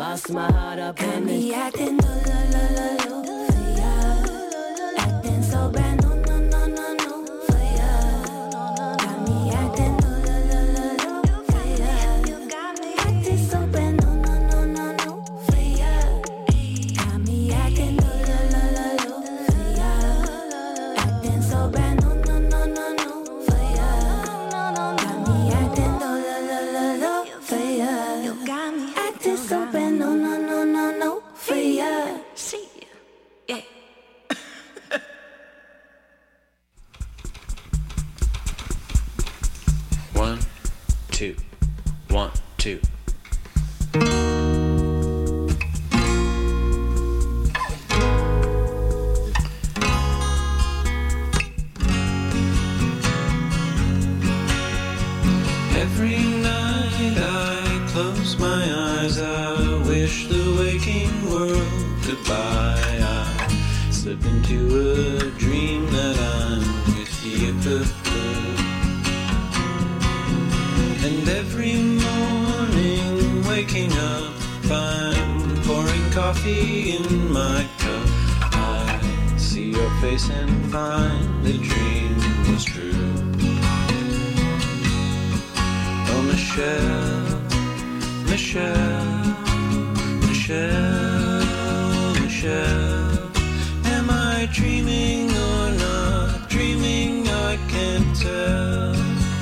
Lost my heart up got in me it. acting low, low, low, low, low for ya. Acting so brand no, no, no, no, no for ya. Got me acting low, low, low, low, low for ya. Acting so brand no, no, no, no, no for ya. Got me acting low, low, low, low, low for ya. Acting so brand no, no, no, no, no for ya. Got me acting low, low, low, low, low for ya. You got me acting so brand no, no, no, no, no for ya. See ya, yeah. One, two, 1, 2. Every night I close my eyes, I wish the waking world goodbye. I slip into a dream that I'm with you. And every morning waking up, I'm pouring coffee in my cup. I see your face and find the dream was true. Oh, Michelle, Michelle, Michelle, Michelle, am I dreaming or not dreaming? I can't tell.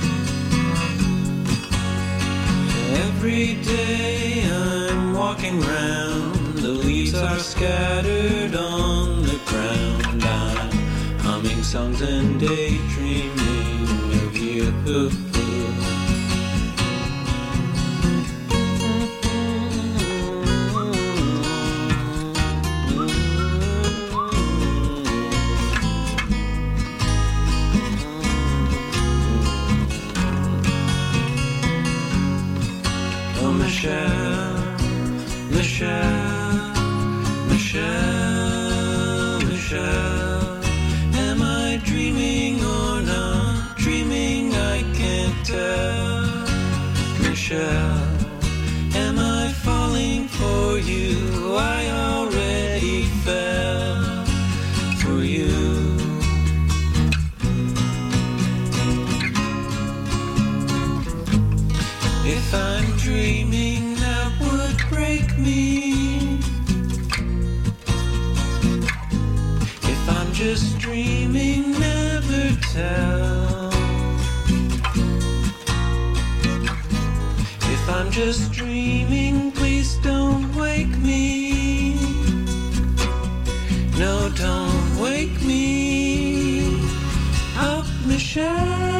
Every day I'm walking round, the leaves are scattered on the ground. I'm humming songs and daydreaming of you. Michelle, Michelle, Michelle, Michelle, am I dreaming or not dreaming? I can't tell. Michelle, am I falling for you? I already fell for you. If I'm dreaming, that would break me. If I'm just dreaming, never tell. If I'm just dreaming, please don't wake me. No, don't wake me up, Michelle.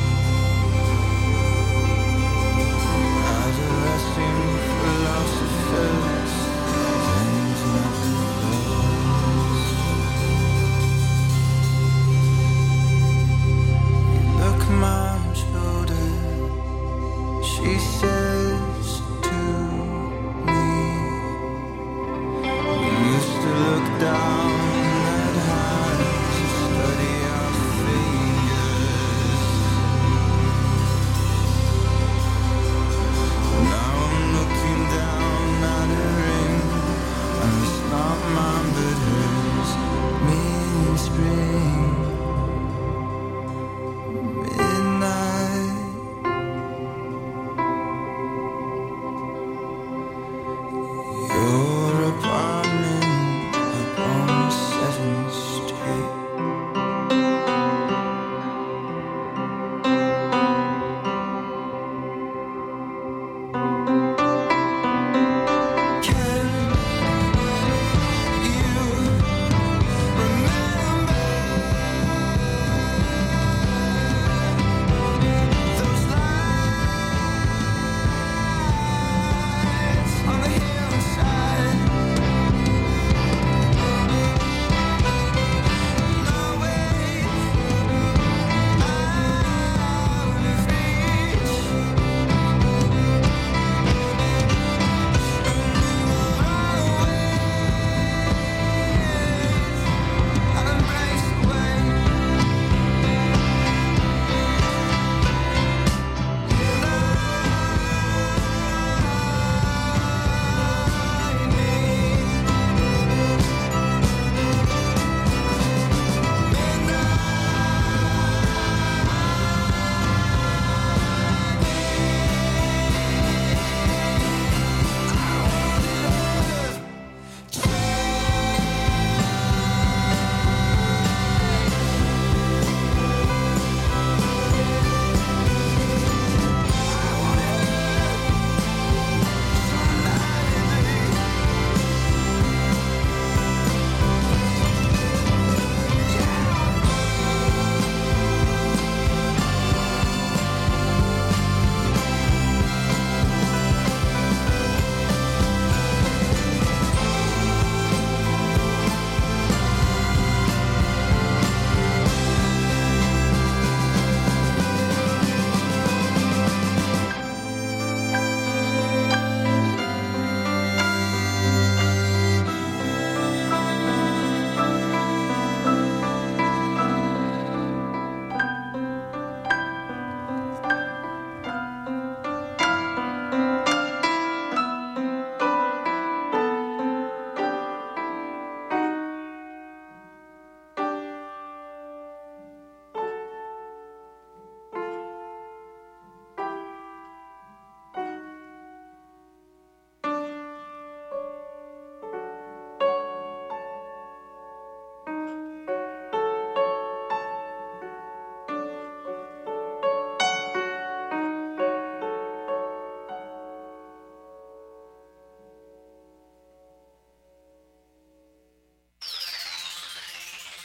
Adolescent philosophy.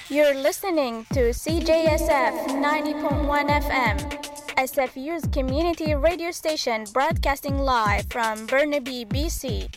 You're listening to CJSF 90.1 FM, SFU's community radio station broadcasting live from Burnaby, BC.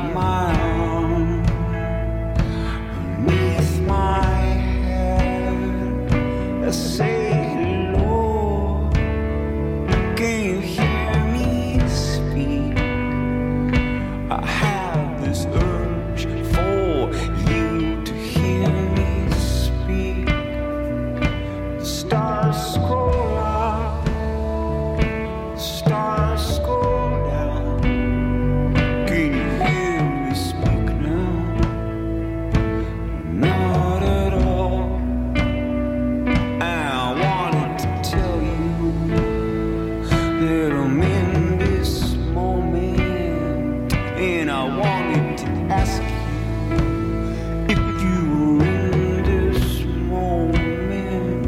my arm, beneath my head, I say hello. Can you hear me speak? I have this urge for you to hear me speak. The stars scroll up, the stars scroll down. Can you hear me speak now? Not at all. I wanted to tell you that I'm in this moment, and I wanted to ask you if you were in this moment.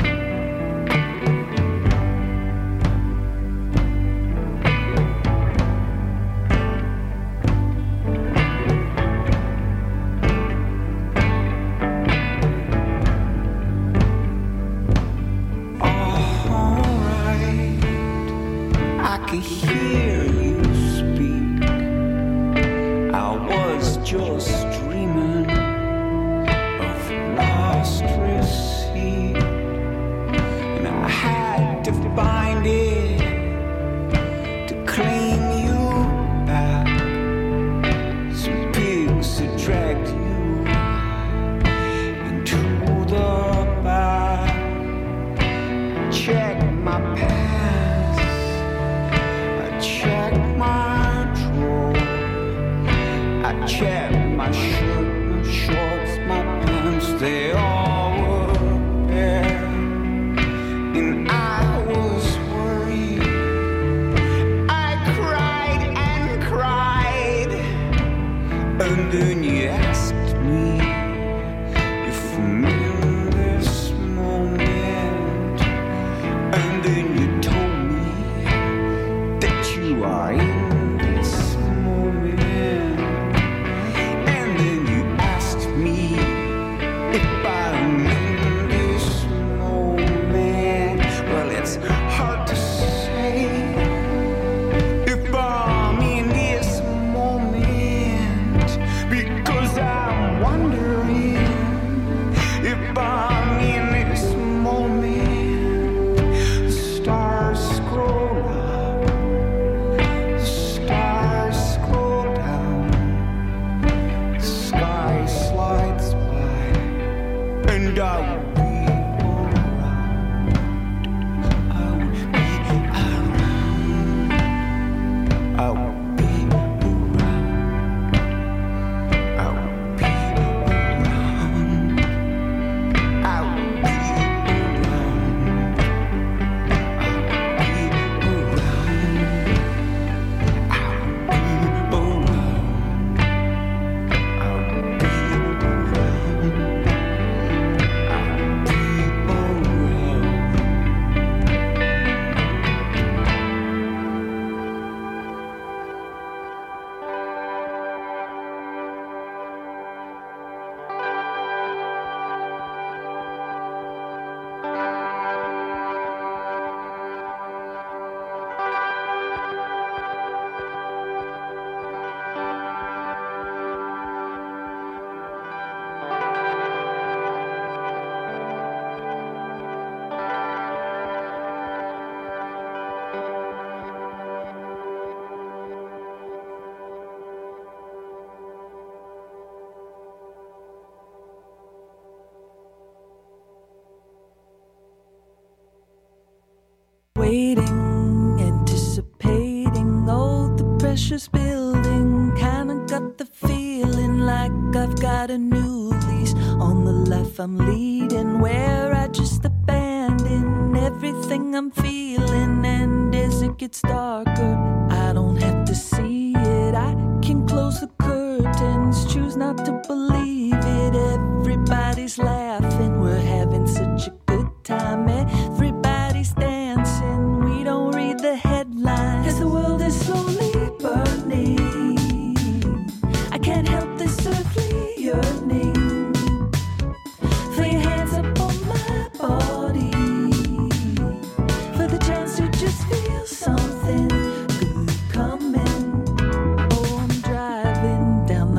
Alright, I can hear you speak. I was just dreaming of lost receipt, and I had to find it to claim you back. Some pigs had dragged you into the back. Check my pants, I check my drawer, I check my shirt, my shorts, my pants, they all were bare. And I was worried, I cried and cried, and then you asked me if I'm in this moment, and then you told me that you are in this moment, and then you asked me if I'm in this moment. Well, it's hard to say if I'm in this moment, because I'm wondering if I'm in this moment. The stars scroll up, the stars scroll down, the sky slides by, and I will be around. I will be around. I will be around. I will be around. I will be around. Waiting, anticipating all the pressure's building. Kinda got the feeling like I've got a new lease on the life I'm leading, where I just abandon everything I'm feeling. And as it gets darker, I don't have to see it. I can close the curtains, choose not to believe it. Everybody's laughing, we're having such a good time. Everybody's dancing, we don't read the headlines as the world is slowly burning. I can't help this earthly yearning for your hands up on my body, for the chance to just feel something good coming. Oh, I'm driving down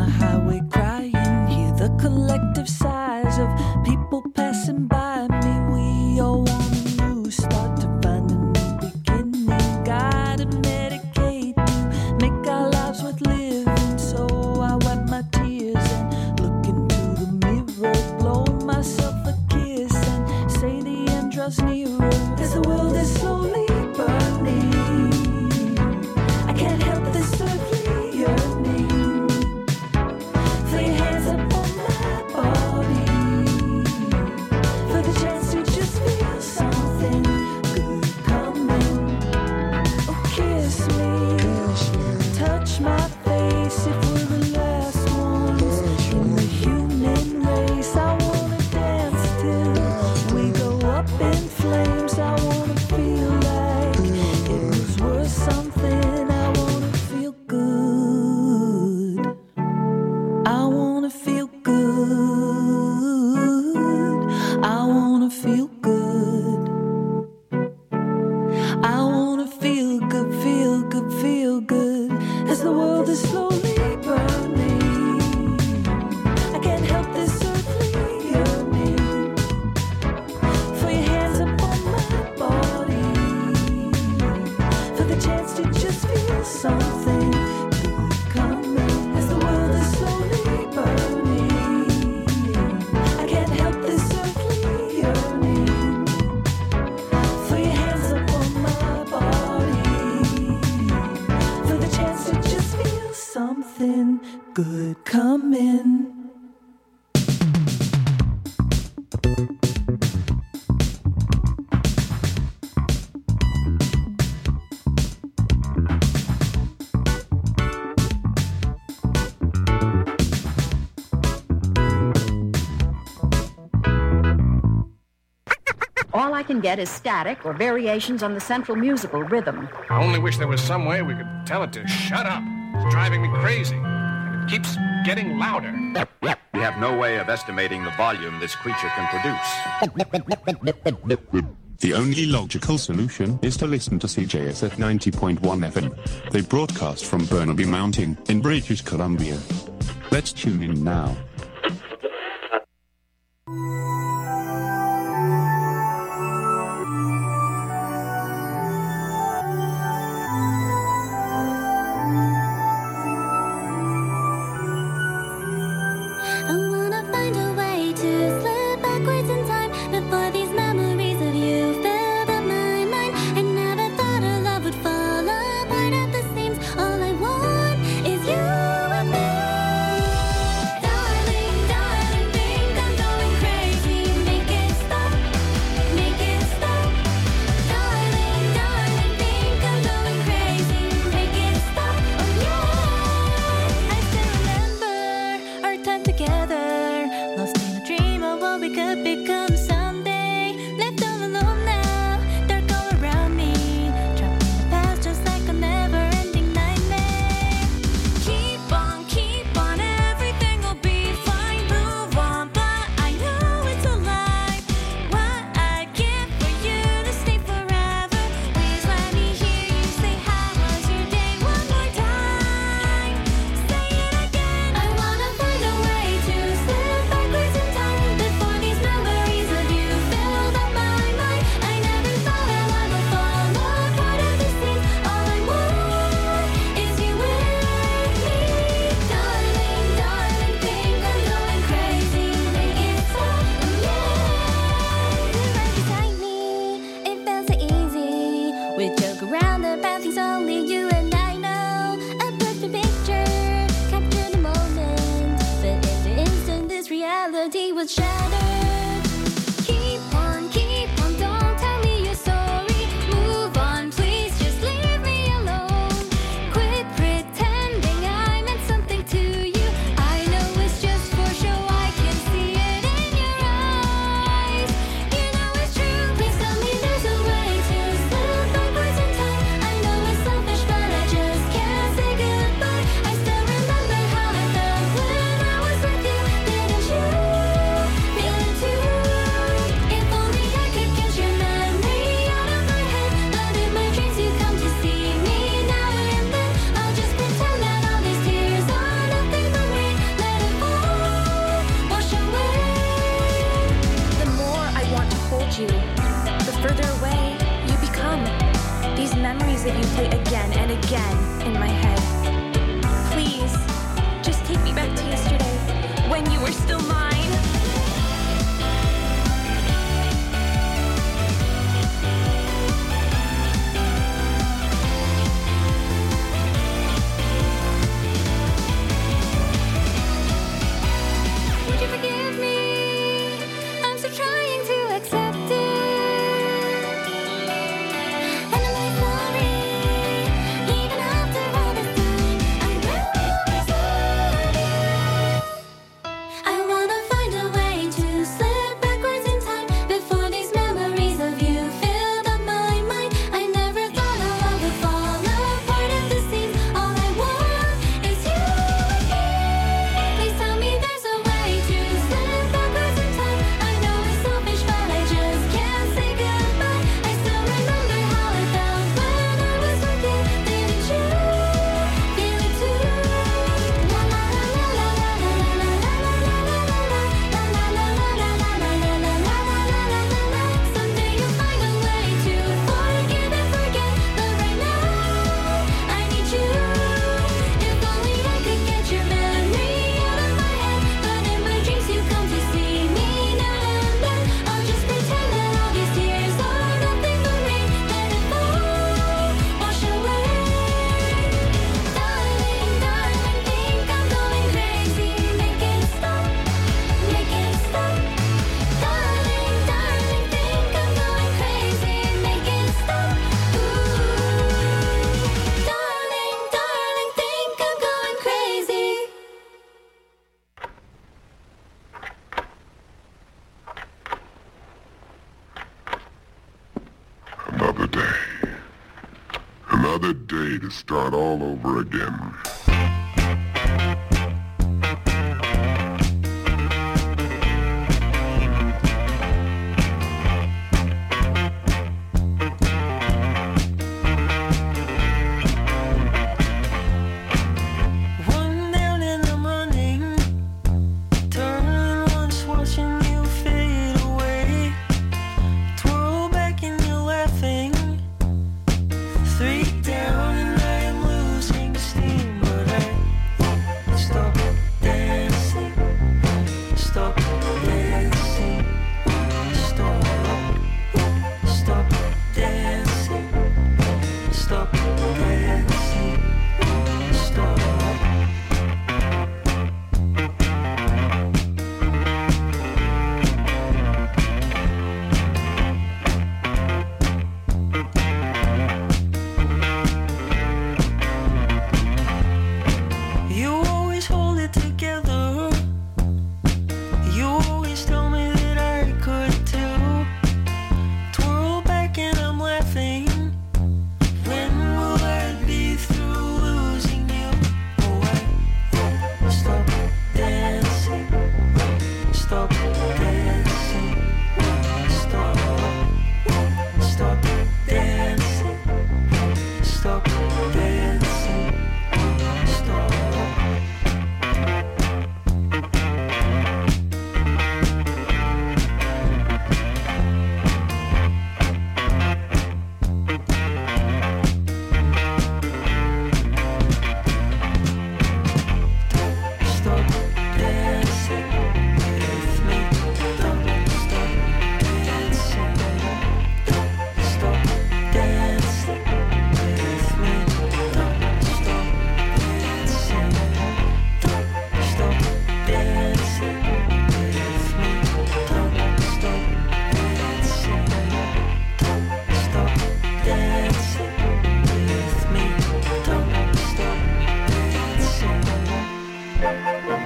collective sighs of people passing by me. We all want a new start to find a new beginning. Gotta medicate to make our lives worth living. So I wipe my tears and look into the mirror, blow myself a kiss and say the end draws nearer as the world is slowly burning. I can't help this earthly yearning for your hands upon my body, for the chance to just feel something good coming. Oh, kiss me, touch my face if we're the last ones in the human race. I wanna dance till we go up in flames. I wanna feel like it was worth something. I wanna feel good. I wanna feel good. I wanna feel good. I wanna feel good, feel good, feel good as the world is slowly burning. I can't help this earthly yearning for your hands upon my body, for the chance to just feel something good coming as the world is slowly burning. I can't help this earthly yearning for your hands upon my body, for the chance to just feel something good coming. All I can get is static or variations on the central musical rhythm. I only wish there was some way we could tell it to shut up. It's driving me crazy. And it keeps getting louder. We have no way of estimating the volume this creature can produce. The only logical solution is to listen to CJSF 90.1 FM. They broadcast from Burnaby Mountain in British Columbia. Let's tune in now. I wanna find a way to slip backwards in time before these memories of you filled up my mind. I never thought our love would fall apart at the seams. All I want is you and me. Darling, darling, think I'm going crazy. Make it stop, make it stop. Darling, darling, think I'm going crazy. Make it stop, oh yeah. I still remember our time together, lost in a dream of what we could become someday. Left all alone now, dark all around me, trapped in the past just like a never-ending nightmare. Keep on, everything will be fine. Move on, but I know it's a lie. What I'd give for you to stay forever. Please let me hear you say, how was your day? One more time, say it again. I wanna find a way to slip backwards in time before these memories of you filled up my mind. I never thought our love would fall apart at the seams. All I want is you with me. Darling, darling, think I'm going crazy. Make it stop, oh yeah. You're right beside me, it felt so easy. We joke around about things only you and I know. A perfect picture, capture the moment, but in the instant this reality was shattered. Keep on, don't tell me you're sorry. Move on, please, just leave me alone. Quit pretending I meant something to you. I know it's just for show, I can see it in your eyes. You know it's true, please tell me there's a way to slip backwards in time. I know it's selfish, but I just can't say goodbye. I still remember how I felt when I was with you. Didn't you feel that you play again and again in my head. Please, just take me back to yesterday, when you were still mine. Would you forgive me? I'm still trying to accept it. And I'm really sorry, even after all this time. I'm really sorry. I wanna find a way to slip backwards in time before these memories of you filled up my mind. I never thought our love would fall apart at the seams. All I want is you again. Please tell me there's a way to slip backwards in time. I know it's selfish, but I just can't say goodbye. I still remember how it felt when I was with you. Didn't you feel it too? La la la la la la la la la la la. Someday you'll find a way to forgive and forget, but right now I need you. If only I could get your memory out of my head, but in my dreams you come to see me now and then. I'll just pretend that all these tears are nothing but rain. Let it fall, wash away. Darling, darling, think I'm going crazy. Make it stop, make it stop. Darling, darling, think I'm going crazy. Make it stop. Darling, darling, think I'm going crazy. Another day. Another day to start all over again. One down and I'm running, turn once watching you fade away, twirl back and you're laughing, 3 down and I am losing steam, but I won't stop dancing, stop dancing, stop dancing, stop dancing, stop. You always hold it together. You always tell me that I could too. Twirl back and I'm laughing. When will I be through losing you? Oh, I won't stop dancing. Stop dancing. Stop dancing. Stop dancing. Stop. Stop dancing with me. Don't stop dancing. Don't stop dancing with me. Don't stop dancing. Don't stop dancing with me. Don't stop dancing. Don't stop dancing with me. Don't stop dancing.